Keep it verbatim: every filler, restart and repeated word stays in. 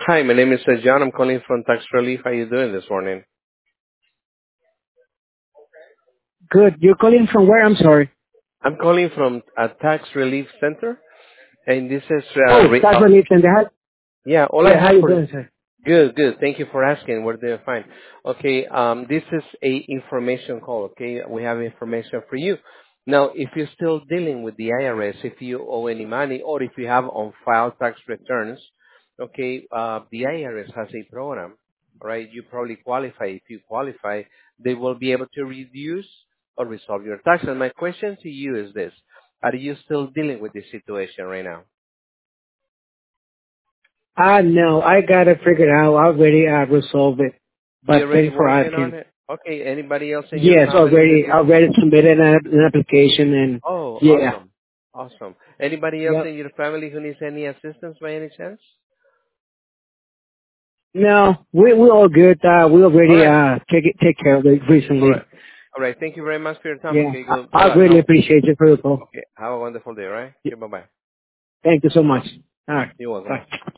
Hi, my name is uh, John. I'm calling from Tax Relief. How you doing this morning? Good. You're calling from where? I'm sorry. I'm calling from a Tax Relief Center, and this is uh, Oh, re- that's uh, what you and that. yeah. All I Yeah, how have you for doing, sir? good, good. Thank you for asking. We're doing fine. Okay. Um, this is a information call. Okay, we have information for you. Now, if you're still dealing with the I R S, if you owe any money, or if you have on file tax returns, okay, uh, the I R S has a program, right? You probably qualify. If you qualify, they will be able to reduce or resolve your tax. And my question to you is this: are you still dealing with this situation right now? Ah, no, I got it figured out. I already uh, resolved it. You But already thanks for working on asking. it? Okay. Anybody else in your Yes, family who's already, already submitted an, an application and Oh, yeah. awesome. Awesome. Anybody else in Yep. your family who needs any assistance by any chance? No, we, we're all good. Uh, we All already, right. uh, take it, take care of it All right. recently. All right. Thank you very much for your time. Yeah. Okay. I, Good. Good I luck. really Have, appreciate you for the call. okay. Have a wonderful day, all right? Okay. Bye-bye. Thank you so much. All right. You're welcome. Bye. Bye.